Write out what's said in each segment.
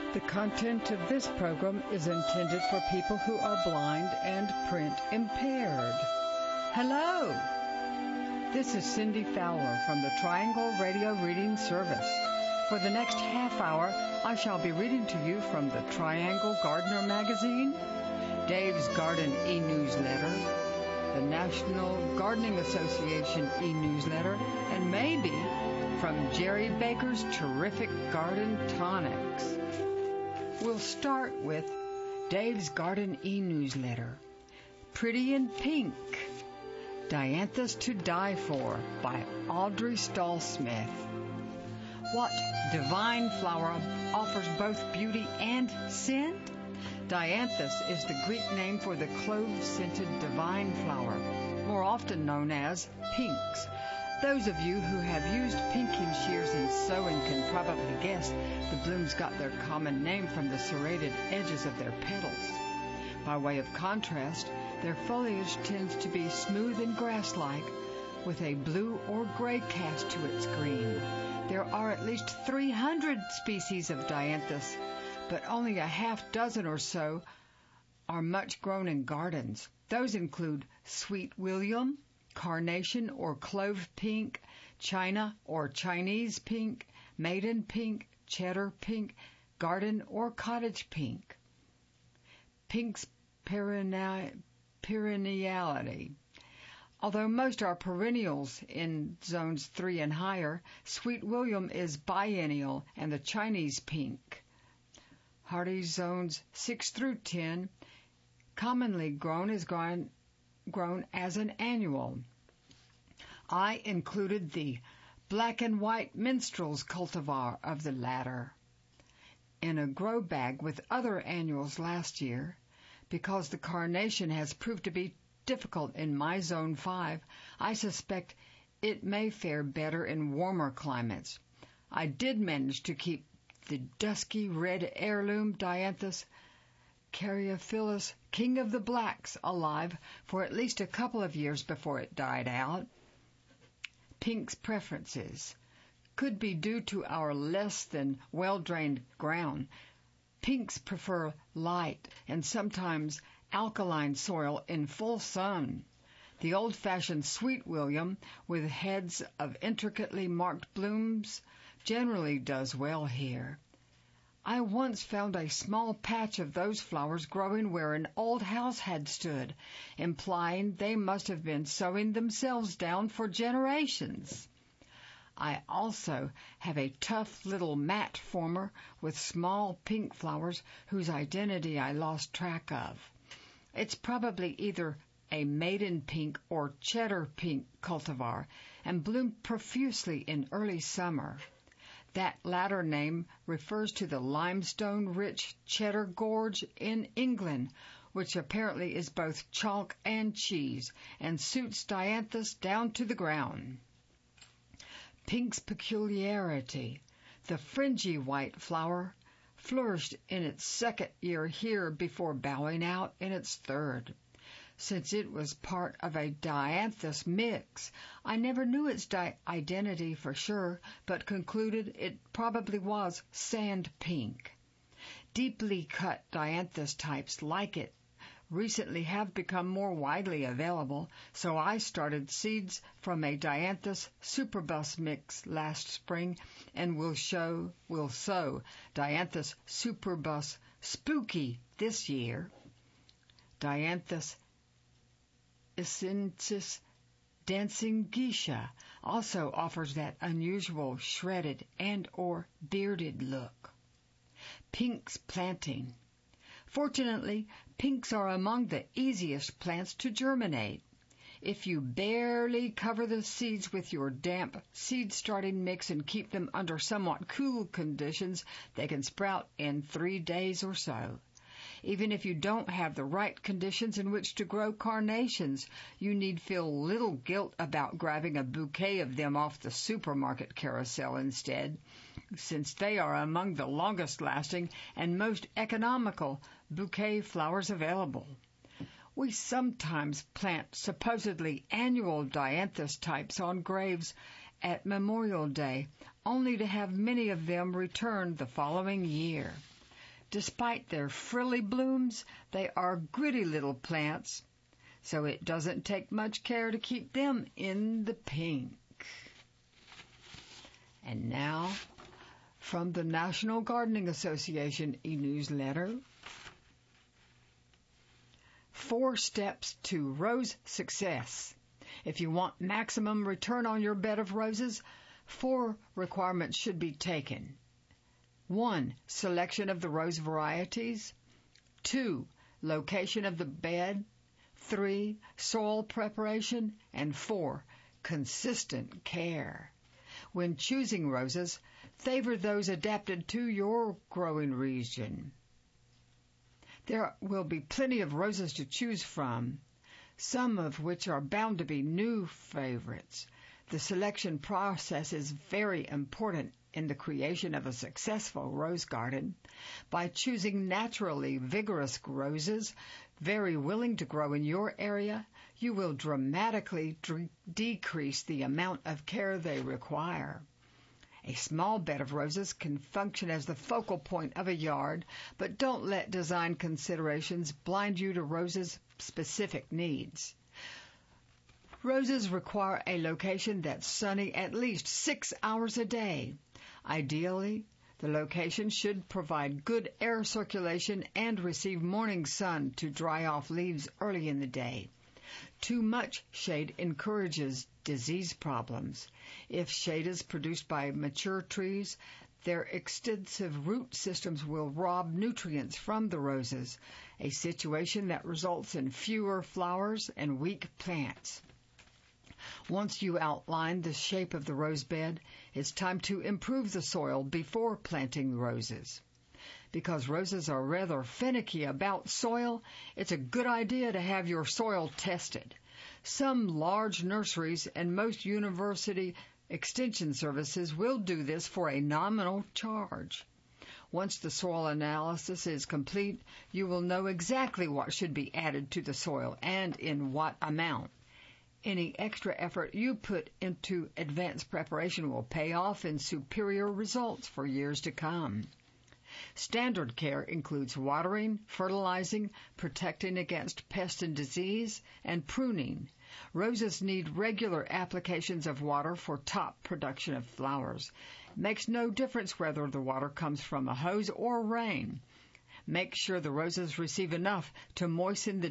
The content of this program is intended for people who are blind and print impaired. Hello! This is Cindy Fowler from the Triangle Radio Reading Service. For the next half hour, I shall be reading to you from the Triangle Gardener magazine, Dave's Garden e-newsletter, the National Gardening Association e-newsletter, and maybe from Jerry Baker's terrific garden tonics. We'll start with Dave's Garden e-newsletter, Pretty in Pink, Dianthus to Die For by Audrey Stahl-Smith. What divine flower offers both beauty and scent? Dianthus is the Greek name for the clove-scented divine flower, more often known as pinks. Those of you who have used pinking shears in sewing can probably guess the blooms got their common name from the serrated edges of their petals. By way of contrast, their foliage tends to be smooth and grass-like, with a blue or gray cast to its green. There are at least 300 species of Dianthus, but only a half dozen or so are much grown in gardens. Those include Sweet William, Carnation or Clove Pink, China or Chinese Pink, Maiden Pink, Cheddar Pink, Garden or Cottage Pink. Pink's perenniality. Although most are perennials in zones 3 and higher, Sweet William is biennial and the Chinese Pink, hardy zones 6 through 10, commonly grown as an annual. I included the black and white minstrel's cultivar of the latter in a grow bag with other annuals last year. Because the carnation has proved to be difficult in my zone 5, I suspect it may fare better in warmer climates. I did manage to keep the dusky red heirloom Dianthus Caryophyllus, King of the Blacks, alive for at least a couple of years before it died out. Pink's preferences could be due to our less than well-drained ground. Pinks prefer light and sometimes alkaline soil in full sun. The old-fashioned Sweet William, with heads of intricately marked blooms, generally does well here. I once found a small patch of those flowers growing where an old house had stood, implying they must have been sowing themselves down for generations. I also have a tough little mat former with small pink flowers whose identity I lost track of. It's probably either a maiden pink or cheddar pink cultivar and bloomed profusely in early summer. That latter name refers to the limestone-rich Cheddar Gorge in England, which apparently is both chalk and cheese, and suits Dianthus down to the ground. Pink's peculiarity. The fringy white flower flourished in its second year here before bowing out in its third. Since it was part of a Dianthus mix, I never knew its identity for sure, but concluded it probably was sand pink. Deeply cut Dianthus types like it recently have become more widely available, so I started seeds from a Dianthus Superbus mix last spring and will sow Dianthus Superbus Spooky this year. Dianthus Essensis Dancing Geisha also offers that unusual shredded and or bearded look. Pink's planting. Fortunately, pinks are among the easiest plants to germinate. If you barely cover the seeds with your damp seed-starting mix and keep them under somewhat cool conditions, they can sprout in 3 days or so. Even if you don't have the right conditions in which to grow carnations, you need feel little guilt about grabbing a bouquet of them off the supermarket carousel instead, since they are among the longest-lasting and most economical bouquet flowers available. We sometimes plant supposedly annual Dianthus types on graves at Memorial Day, only to have many of them return the following year. Despite their frilly blooms, they are gritty little plants, so it doesn't take much care to keep them in the pink. And now, from the National Gardening Association e-newsletter, 4 steps to rose success. If you want maximum return on your bed of roses, 4 requirements should be taken. 1. Selection of the rose varieties. 2. Location of the bed. 3. Soil preparation. And 4. Consistent care. When choosing roses, favor those adapted to your growing region. There will be plenty of roses to choose from, some of which are bound to be new favorites. The selection process is very important in the creation of a successful rose garden. By choosing naturally vigorous roses, very willing to grow in your area, you will dramatically decrease the amount of care they require. A small bed of roses can function as the focal point of a yard, but don't let design considerations blind you to roses' specific needs. Roses require a location that's sunny at least 6 hours a day. Ideally, the location should provide good air circulation and receive morning sun to dry off leaves early in the day. Too much shade encourages disease problems. If shade is produced by mature trees, their extensive root systems will rob nutrients from the roses, a situation that results in fewer flowers and weak plants. Once you outline the shape of the rose bed, it's time to improve the soil before planting roses. Because roses are rather finicky about soil, it's a good idea to have your soil tested. Some large nurseries and most university extension services will do this for a nominal charge. Once the soil analysis is complete, you will know exactly what should be added to the soil and in what amount. Any extra effort you put into advanced preparation will pay off in superior results for years to come. Standard care includes watering, fertilizing, protecting against pest and disease, and pruning. Roses need regular applications of water for top production of flowers. It makes no difference whether the water comes from a hose or rain. Make sure the roses receive enough to moisten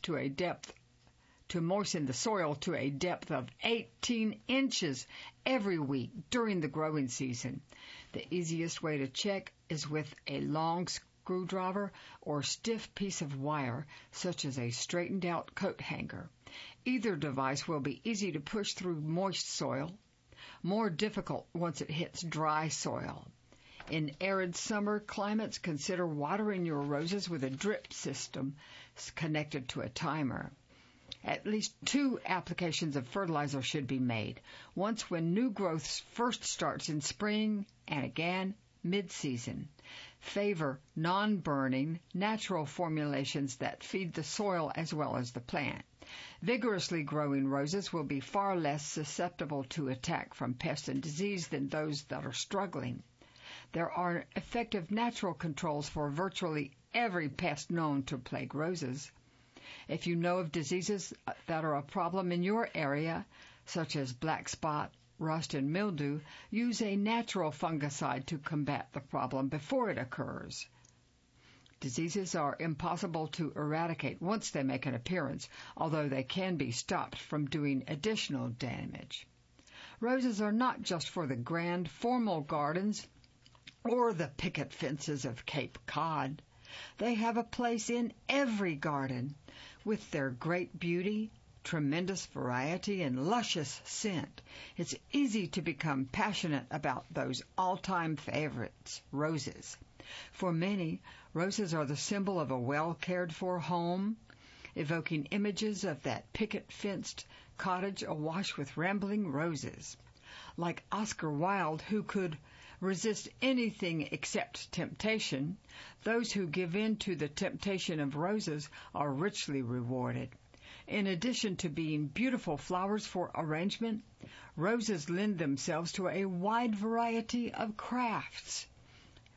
the soil to a depth of 18 inches every week during the growing season. The easiest way to check is with a long screwdriver or stiff piece of wire, such as a straightened-out coat hanger. Either device will be easy to push through moist soil, more difficult once it hits dry soil. In arid summer climates, consider watering your roses with a drip system connected to a timer. At least 2 applications of fertilizer should be made, once when new growth first starts in spring and again mid-season. Favor non-burning, natural formulations that feed the soil as well as the plant. Vigorously growing roses will be far less susceptible to attack from pest and disease than those that are struggling. There are effective natural controls for virtually every pest known to plague roses. If you know of diseases that are a problem in your area, such as black spot, rust, and mildew, use a natural fungicide to combat the problem before it occurs. Diseases are impossible to eradicate once they make an appearance, although they can be stopped from doing additional damage. Roses are not just for the grand, formal gardens or the picket fences of Cape Cod. They have a place in every garden. With their great beauty, tremendous variety, and luscious scent, it's easy to become passionate about those all-time favorites, roses. For many, roses are the symbol of a well-cared-for home, evoking images of that picket-fenced cottage awash with rambling roses. Like Oscar Wilde, who could resist anything except temptation, those who give in to the temptation of roses are richly rewarded. In addition to being beautiful flowers for arrangement, roses lend themselves to a wide variety of crafts.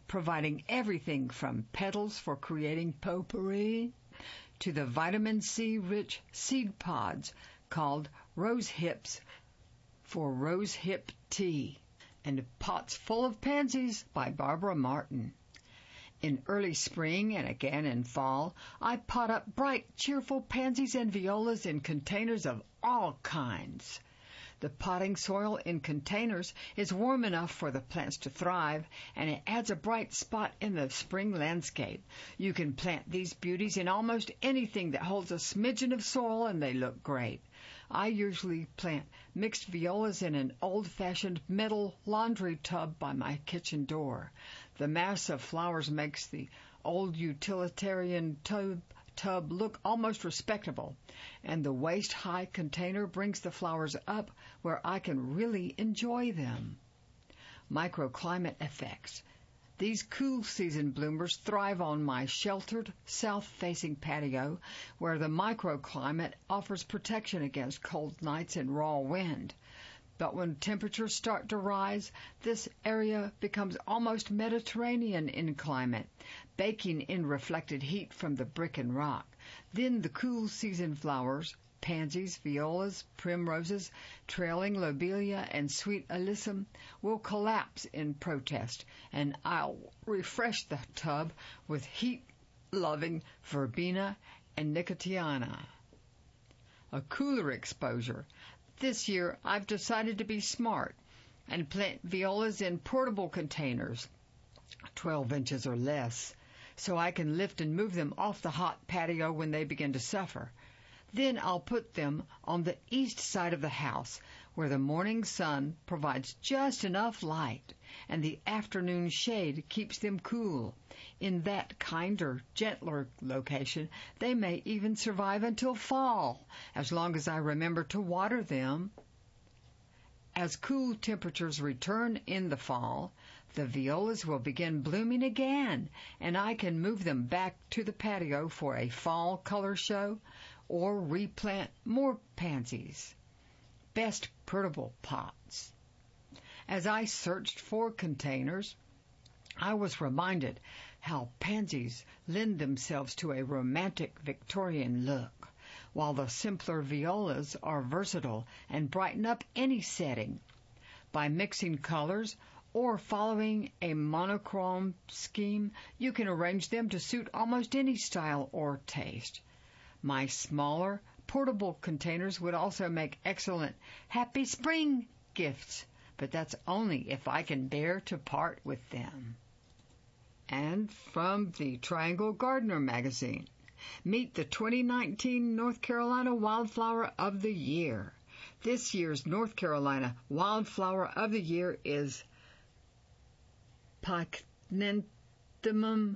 providing everything from petals for creating potpourri to the vitamin C-rich seed pods called rose hips for rosehip tea, and Pots Full of Pansies by Barbara Martin. In early spring and again in fall, I pot up bright, cheerful pansies and violas in containers of all kinds. The potting soil in containers is warm enough for the plants to thrive, and it adds a bright spot in the spring landscape. You can plant these beauties in almost anything that holds a smidgen of soil, and they look great. I usually plant mixed violas in an old-fashioned metal laundry tub by my kitchen door. The mass of flowers makes the old utilitarian tub look almost respectable, and the waist-high container brings the flowers up where I can really enjoy them. Microclimate effects. These cool season bloomers thrive on my sheltered, south-facing patio, where the microclimate offers protection against cold nights and raw wind. But when temperatures start to rise, this area becomes almost Mediterranean in climate, baking in reflected heat from the brick and rock. Then the cool season flowers, pansies, violas, primroses, trailing lobelia, and sweet alyssum, will collapse in protest, and I'll refresh the tub with heat-loving verbena and nicotiana. A cooler exposure. This year, I've decided to be smart and plant violas in portable containers, 12 inches or less, so I can lift and move them off the hot patio when they begin to suffer. Then I'll put them on the east side of the house, where the morning sun provides just enough light, and the afternoon shade keeps them cool. In that kinder, gentler location, they may even survive until fall, as long as I remember to water them. As cool temperatures return in the fall, the violas will begin blooming again, and I can move them back to the patio for a fall color show, or replant more pansies. Best portable pots. As I searched for containers, I was reminded how pansies lend themselves to a romantic Victorian look, while the simpler violas are versatile and brighten up any setting. By mixing colors or following a monochrome scheme, you can arrange them to suit almost any style or taste. My smaller, portable containers would also make excellent Happy Spring gifts, but that's only if I can bear to part with them. And from the Triangle Gardener magazine, meet the 2019 North Carolina Wildflower of the Year. This year's North Carolina Wildflower of the Year is Pycnanthemum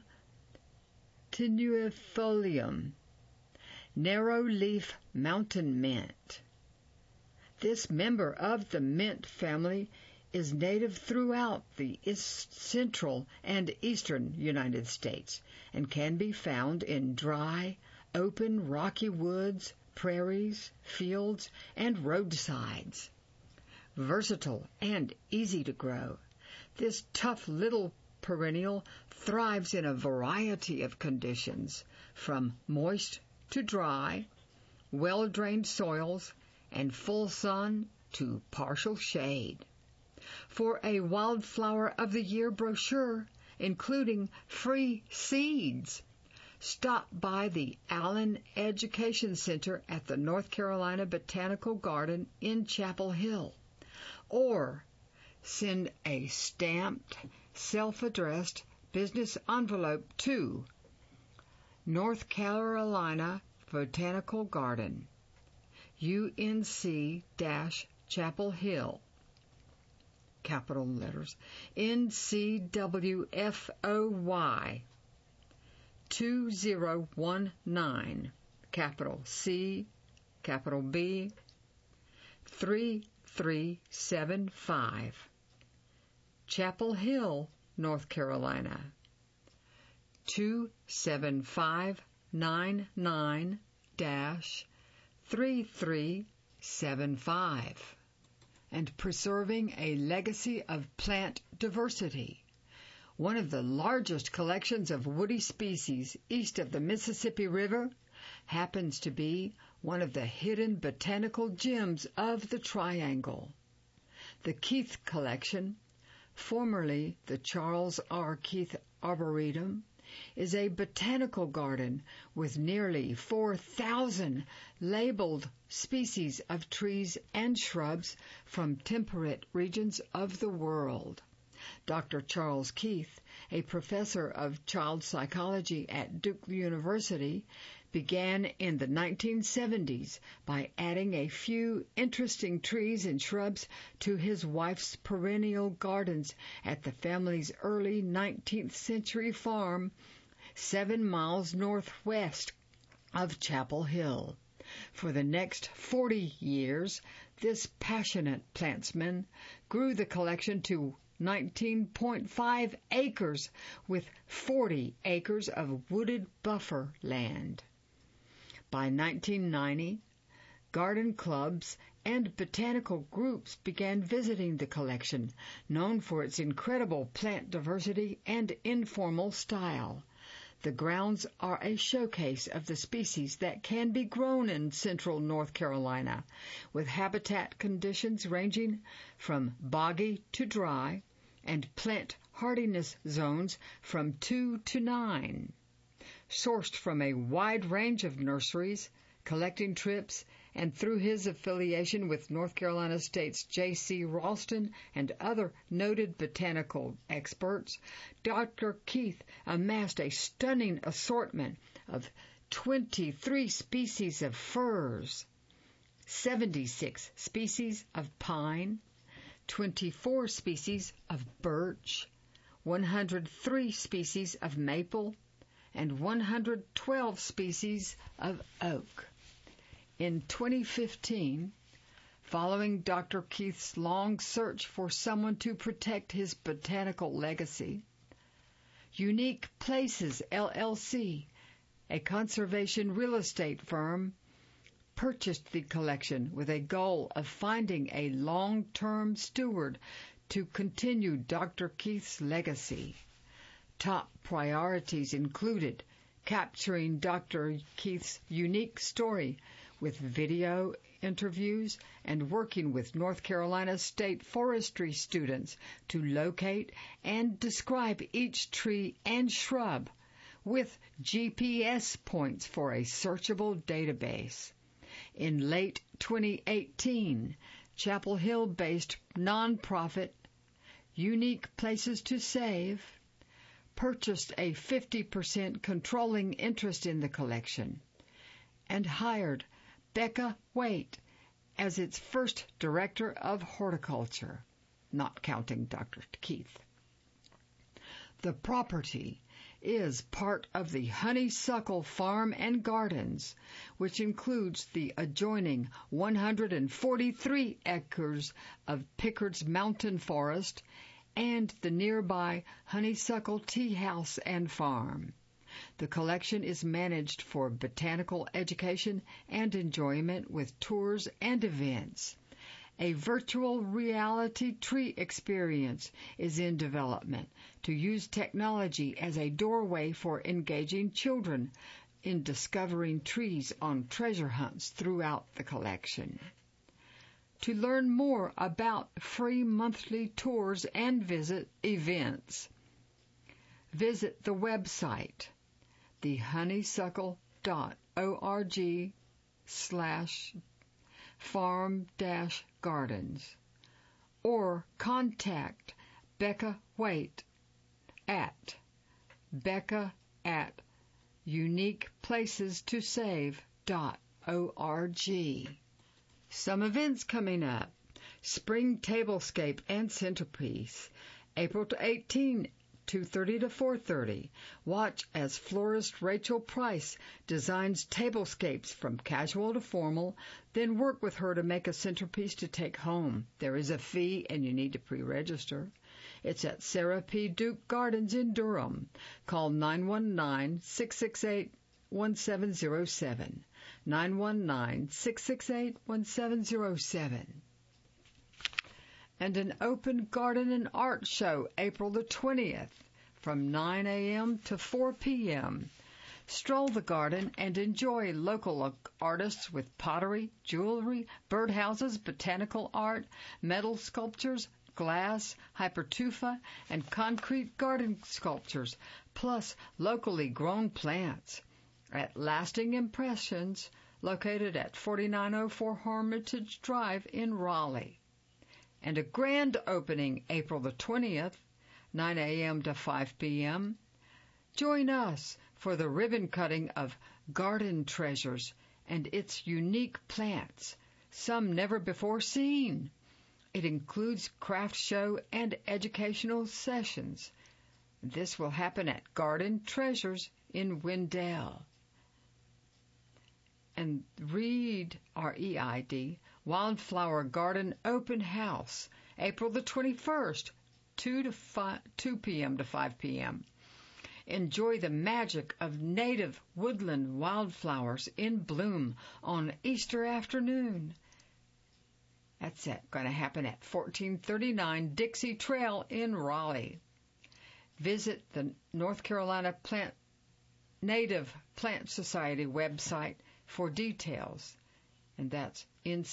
tenuifolium, narrow-leaf mountain mint. This member of the mint family is native throughout the central and eastern United States and can be found in dry, open, rocky woods, prairies, fields, and roadsides. Versatile and easy to grow, this tough little perennial thrives in a variety of conditions, from moist to dry, well-drained soils, and full sun to partial shade. For a Wildflower of the Year brochure, including free seeds, stop by the Allen Education Center at the North Carolina Botanical Garden in Chapel Hill, or send a stamped, self-addressed business envelope to North Carolina Botanical Garden, UNC-Chapel Hill, capital letters, NCWFOY 2019, capital C, capital B, 3375, Chapel Hill, North Carolina, 27599-3375. And preserving a legacy of plant diversity. One of the largest collections of woody species east of the Mississippi River happens to be one of the hidden botanical gems of the Triangle. The Keith Collection, formerly the Charles R. Keith Arboretum, is a botanical garden with nearly 4,000 labeled species of trees and shrubs from temperate regions of the world. Dr. Charles Keith, a professor of child psychology at Duke University, began in the 1970s by adding a few interesting trees and shrubs to his wife's perennial gardens at the family's early 19th century farm 7 miles northwest of Chapel Hill. For the next 40 years, this passionate plantsman grew the collection to 19.5 acres with 40 acres of wooded buffer land. By 1990, garden clubs and botanical groups began visiting the collection, known for its incredible plant diversity and informal style. The grounds are a showcase of the species that can be grown in central North Carolina, with habitat conditions ranging from boggy to dry and plant hardiness zones from 2 to 9. Sourced from a wide range of nurseries, collecting trips, and through his affiliation with North Carolina State's J.C. Ralston and other noted botanical experts, Dr. Keith amassed a stunning assortment of 23 species of firs, 76 species of pine, 24 species of birch, 103 species of maple, and 112 species of oak. In 2015, following Dr. Keith's long search for someone to protect his botanical legacy, Unique Places, LLC, a conservation real estate firm, purchased the collection with a goal of finding a long-term steward to continue Dr. Keith's legacy. Top priorities included capturing Dr. Keith's unique story with video interviews and working with North Carolina State forestry students to locate and describe each tree and shrub with GPS points for a searchable database. In late 2018, Chapel Hill-based nonprofit Unique Places to Save purchased a 50% controlling interest in the collection and hired Becca Waite as its first director of horticulture, not counting Dr. Keith. The property is part of the Honeysuckle Farm and Gardens, which includes the adjoining 143 acres of Pickard's Mountain Forest and the nearby Honeysuckle Tea House and Farm. The collection is managed for botanical education and enjoyment with tours and events. A virtual reality tree experience is in development to use technology as a doorway for engaging children in discovering trees on treasure hunts throughout the collection. To learn more about free monthly tours and visit events, visit the website thehoneysuckle.org/farm-gardens or contact Becca Waite at becca@uniqueplacestosave.org. Some events coming up. Spring Tablescape and Centerpiece, April 18, 2:30 to 4:30. Watch as florist Rachel Price designs tablescapes from casual to formal, then work with her to make a centerpiece to take home. There is a fee and you need to pre-register. It's at Sarah P. Duke Gardens in Durham. Call 919-668-1707. 919-668-1707. And an open garden and art show April the 20th from 9 a.m. to 4 p.m. Stroll the garden and enjoy local artists with pottery, jewelry, birdhouses, botanical art, metal sculptures, glass, hypertufa, and concrete garden sculptures, plus locally grown plants. At Lasting Impressions, located at 4904 Hermitage Drive in Raleigh. And a grand opening April the 20th, 9 a.m. to 5 p.m. Join us for the ribbon cutting of Garden Treasures and its unique plants, some never before seen. It includes craft show and educational sessions. This will happen at Garden Treasures in Wendell. And read REID Wildflower Garden Open House, April the 21st, 2 p.m. to 5 p.m. Enjoy the magic of native woodland wildflowers in bloom on Easter afternoon. That's going to happen at 1439 Dixie Trail in Raleigh. Visit the North Carolina Native Plant Society website for details, and that's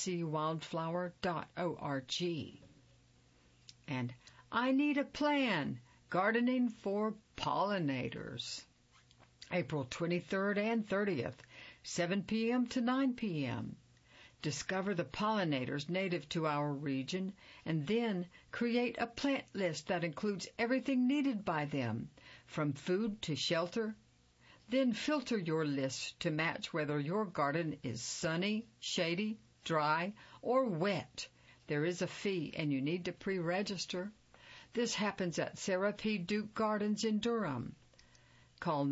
ncwildflower.org. And I Need a Plan, Gardening for Pollinators, April 23rd and 30th, 7 p.m. to 9 p.m. Discover the pollinators native to our region, and then create a plant list that includes everything needed by them, from food to shelter. Then filter your list to match whether your garden is sunny, shady, dry, or wet. There is a fee, and you need to pre-register. This happens at Sarah P. Duke Gardens in Durham. Call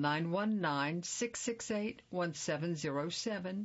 919-668-1707,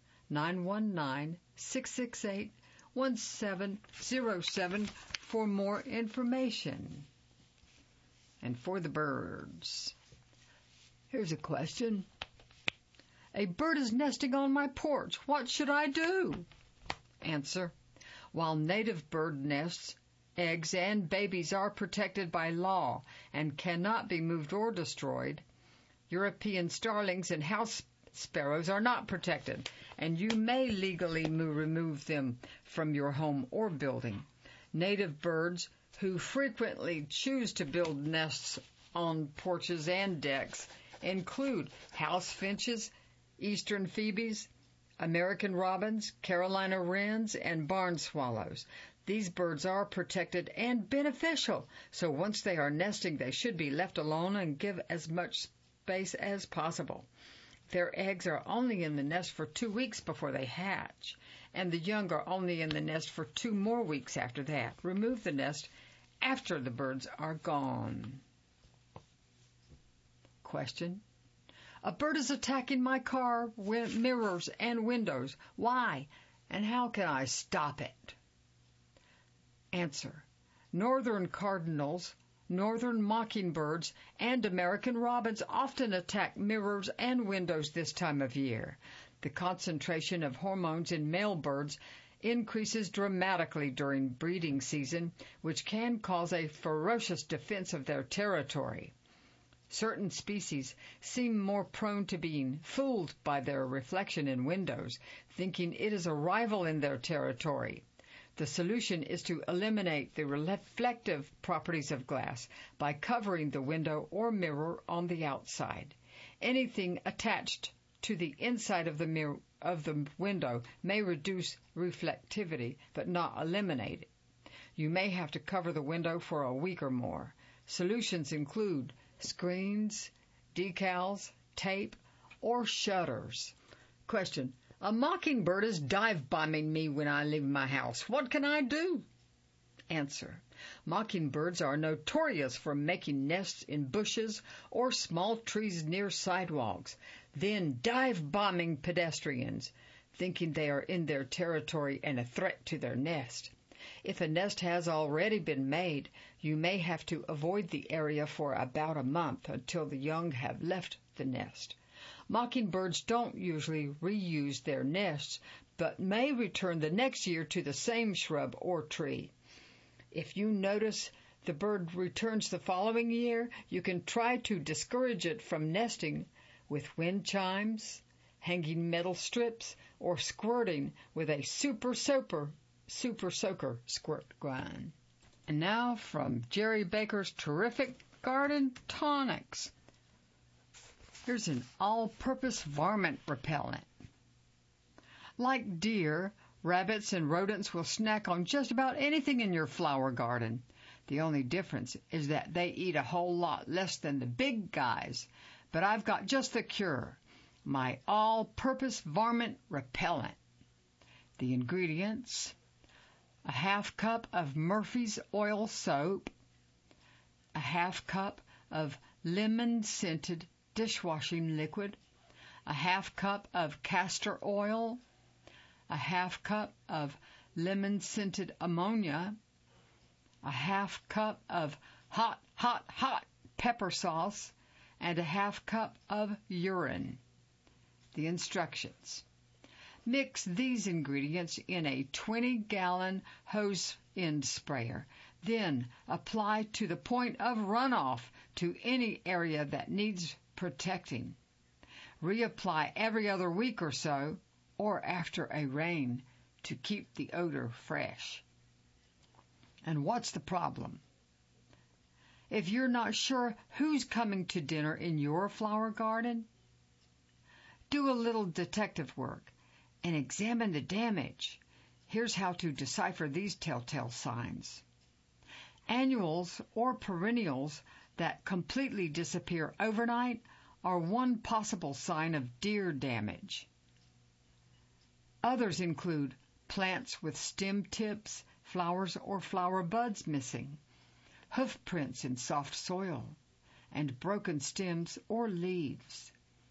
919-668-1707 for more information. And for the birds, here's a question. A bird is nesting on my porch. What should I do? Answer. While native bird nests, eggs and babies are protected by law and cannot be moved or destroyed, European starlings and house sparrows are not protected, and you may legally remove them from your home or building. Native birds who frequently choose to build nests on porches and decks include house finches, eastern phoebes, American robins, Carolina wrens, and barn swallows. These birds are protected and beneficial, so once they are nesting, they should be left alone and give as much space as possible. Their eggs are only in the nest for 2 weeks before they hatch, and the young are only in the nest for 2 more weeks after that. Remove the nest after the birds are gone. Question. A bird is attacking my car, mirrors, and windows. Why, and how can I stop it? Answer. Northern cardinals, northern mockingbirds, and American robins often attack mirrors and windows this time of year. The concentration of hormones in male birds increases dramatically during breeding season, which can cause a ferocious defense of their territory. Certain species seem more prone to being fooled by their reflection in windows, thinking it is a rival in their territory. The solution is to eliminate the reflective properties of glass by covering the window or mirror on the outside. Anything attached to the inside of the mirror of the window may reduce reflectivity, but not eliminate it. You may have to cover the window for a week or more. Solutions include screens, decals, tape, or shutters. Question. A mockingbird is dive-bombing me when I leave my house. What can I do? Answer. Mockingbirds are notorious for making nests in bushes or small trees near sidewalks, then dive-bombing pedestrians, thinking they are in their territory and a threat to their nest. If a nest has already been made, you may have to avoid the area for about a month until the young have left the nest. Mockingbirds don't usually reuse their nests, but may return the next year to the same shrub or tree. If you notice the bird returns the following year, you can try to discourage it from nesting with wind chimes, hanging metal strips, or squirting with a super soaker squirt gun. And now from Jerry Baker's terrific garden tonics. Here's an all-purpose varmint repellent. Like deer, rabbits and rodents will snack on just about anything in your flower garden. The only difference is that they eat a whole lot less than the big guys. But I've got just the cure. My all-purpose varmint repellent. The ingredients: a half cup of Murphy's oil soap, a half cup of lemon-scented dishwashing liquid, a half cup of castor oil, a half cup of lemon-scented ammonia, a half cup of hot pepper sauce, and a half cup of urine. The instructions: mix these ingredients in a 20-gallon hose end sprayer. Then apply to the point of runoff to any area that needs protecting. Reapply every other week or so, or after a rain, to keep the odor fresh. And what's the problem? If you're not sure who's coming to dinner in your flower garden, do a little detective work and examine the damage. Here's how to decipher these telltale signs. Annuals or perennials that completely disappear overnight are one possible sign of deer damage. Others include plants with stem tips, flowers or flower buds missing, hoof prints in soft soil, and broken stems or leaves.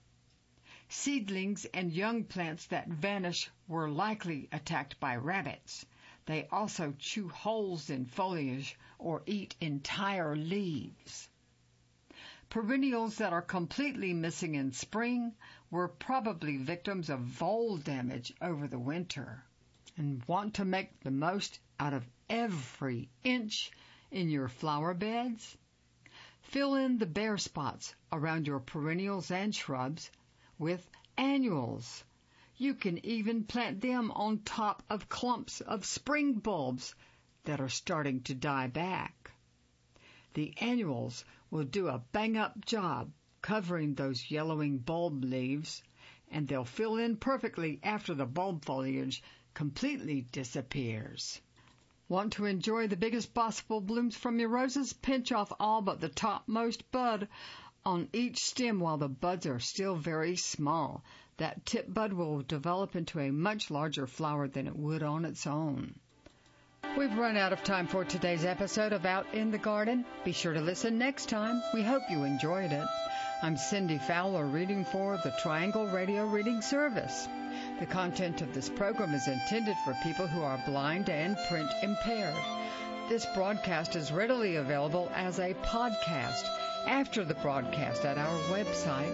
Seedlings and young plants that vanish were likely attacked by rabbits. They also chew holes in foliage or eat entire leaves. Perennials that are completely missing in spring were probably victims of vole damage over the winter. And want to make the most out of every inch in your flower beds? Fill in the bare spots around your perennials and shrubs with annuals. You can even plant them on top of clumps of spring bulbs that are starting to die back. The annuals will do a bang-up job covering those yellowing bulb leaves, and they'll fill in perfectly after the bulb foliage completely disappears. Want to enjoy the biggest possible blooms from your roses? Pinch off all but the topmost bud on each stem while the buds are still very small. That tip bud will develop into a much larger flower than it would on its own. We've run out of time for today's episode of Out in the Garden. Be sure to listen next time. We hope you enjoyed it. I'm Cindy Fowler, reading for the Triangle Radio Reading Service. The content of this program is intended for people who are blind and print impaired. This broadcast is readily available as a podcast after the broadcast at our website,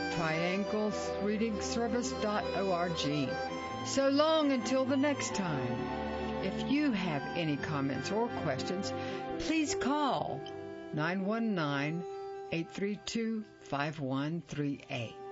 trianglesreadingservice.org. So long until the next time. If you have any comments or questions, please call 919-832-5138.